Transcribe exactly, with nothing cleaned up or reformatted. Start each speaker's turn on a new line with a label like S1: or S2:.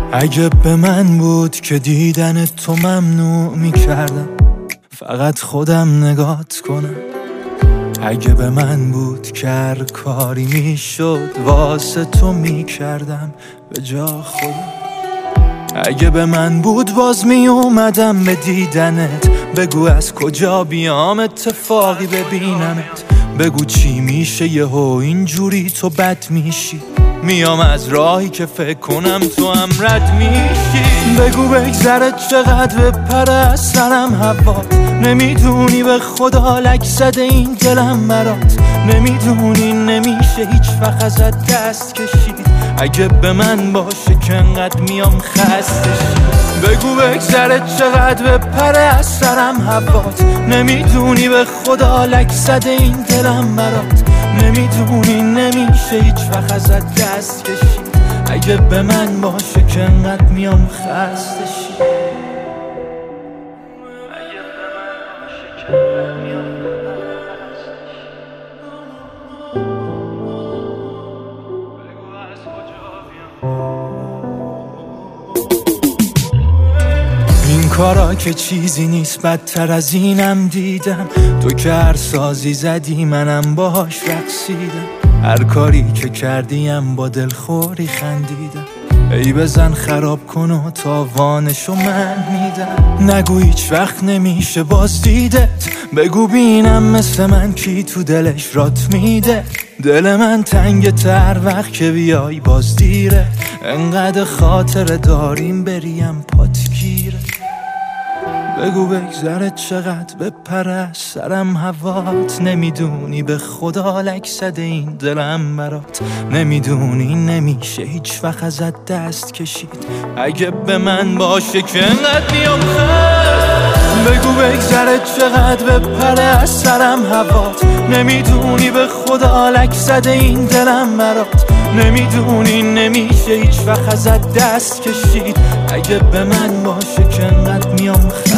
S1: اگه به من بود که دیدن تو ممنوع میکردم، فقط خودم نگات کنم. اگه به من بود که هر کاری میشد واسه تو میکردم به جا خودم. اگه به من بود باز می اومدم به دیدنت، بگو از کجا بیام اتفاقی ببینمت، بگو چی میشه یهو اینجوری تو بد میشی، میام از راهی که فکر کنم تو هم رد میشی. بگو بگذره چقدر بپره از سرم هوات، نمیدونی به خدا لک زده این دلم برات، نمیدونی نمیشه هیچ وقت ازت دست کشید. اگه به من باشه که انقدر میام خسته شید. بگو بگذره چقدر بپره از سرم هوات، نمیدونی به خدا لک زده این دلم برات، نمیدونی نمیشه هیچ وقت ازت دست کشید. اگه به من باشه که انقدر میام خسته شید. اگه به من باشه که انقدر میام خسته شید. بگو از کجا بیام. این کارا که چیزی نیست بدتر از اینم دیدم، تو که هر سازی زدی منم باهاش رقصیدم، هر کاری که کردیم با دلخوری خندیدم. ای بزن خراب کن و تاوانشو من میدم، نگو هیچ وقت نمیشه باز دیدت، بگو بینم مثل من کی تو دلش رات میده. دل من تنگ تر وقت که بیای باز دیره، انقدر خاطر داریم بریم پات گیره. بگو بگذره چقدر بپره از سرم هوات، نمیدونی به خدا لک زده این دلم برات، نمیدونی نمیشه هیچ وقت ازت دست کشید. اگه به من باشه که انقدر میام خست. بگو بگذره چقدر بپره از سرم هوات، نمیدونی به خدا لک زده این دلم برات، نمیدونی نمیشه هیچ وقت ازت دست کشید. اگه به من باشه که انقدر میام خست.